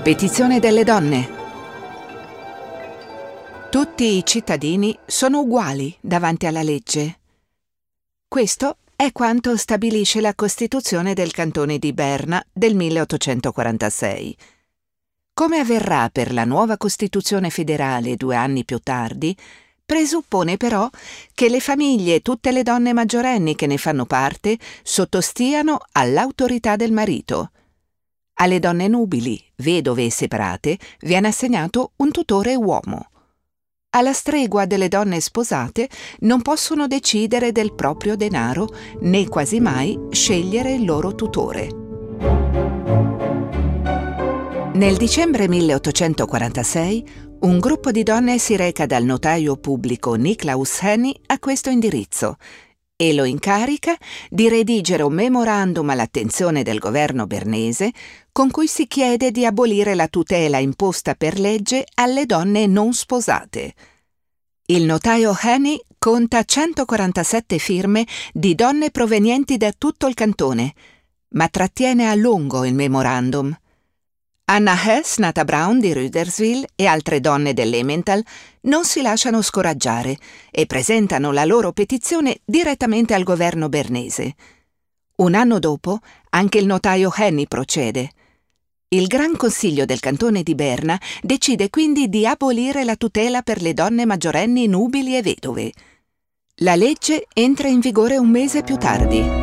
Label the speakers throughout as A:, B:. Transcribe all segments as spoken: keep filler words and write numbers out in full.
A: Petizione delle donne. Tutti i cittadini sono uguali davanti alla legge. Questo è quanto stabilisce la Costituzione del Cantone di Berna del milleottocentoquarantasei. Come avverrà per la nuova Costituzione federale due anni più tardi, presuppone però che le famiglie e tutte le donne maggiorenni che ne fanno parte sottostiano all'autorità del marito. Alle donne nubili, vedove e separate, viene assegnato un tutore uomo. Alla stregua delle donne sposate non possono decidere del proprio denaro né quasi mai scegliere il loro tutore. Nel dicembre milleottocentoquarantasei un gruppo di donne si reca dal notaio pubblico Nicklaus Henny a questo indirizzo e lo incarica di redigere un memorandum all'attenzione del governo bernese con cui si chiede di abolire la tutela imposta per legge alle donne non sposate. Il notaio Henny conta centoquarantasette firme di donne provenienti da tutto il cantone, ma trattiene a lungo il memorandum. Anna Hess, nata Brown di Rüderswil, e altre donne dell'Emmental non si lasciano scoraggiare e presentano la loro petizione direttamente al governo bernese. Un anno dopo, anche il notaio Henny procede. Il Gran Consiglio del Cantone di Berna decide quindi di abolire la tutela per le donne maggiorenni nubili e vedove. La legge entra in vigore un mese più tardi.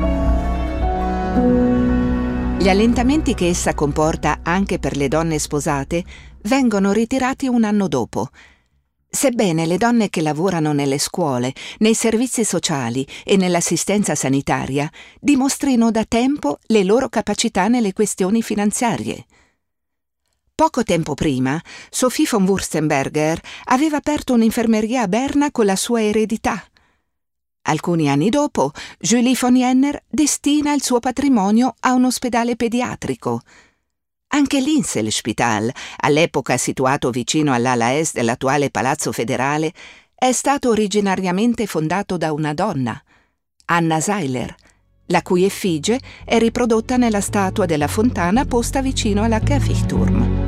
A: Gli allentamenti che essa comporta anche per le donne sposate vengono ritirati un anno dopo. Sebbene le donne che lavorano nelle scuole, nei servizi sociali e nell'assistenza sanitaria dimostrino da tempo le loro capacità nelle questioni finanziarie. Poco tempo prima, Sophie von Wurstenberger aveva aperto un'infermeria a Berna con la sua eredità. Alcuni anni dopo, Julie von Jenner destina il suo patrimonio a un ospedale pediatrico. Anche l'Inselspital, all'epoca situato vicino all'ala est dell'attuale Palazzo Federale, è stato originariamente fondato da una donna, Anna Seiler, la cui effigie è riprodotta nella statua della fontana posta vicino alla Kirchturm.